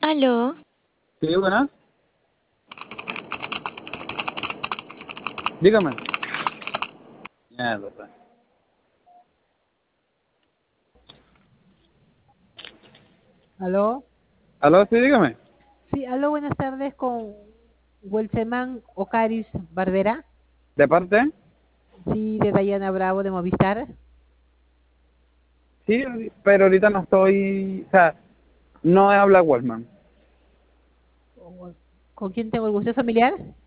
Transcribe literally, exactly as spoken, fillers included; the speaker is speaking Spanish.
Aló, Sí, buenas. Dígame. Mierda. ¿Aló? Aló, sí, dígame. Sí, aló, buenas tardes con Welseman Ocaris Barbera. ¿De parte? Sí, de Dayana Bravo de Movistar. Sí, pero ahorita no estoy... O sea, no habla Wallman. ¿Con quién tengo el gusto? ¿Es familiar?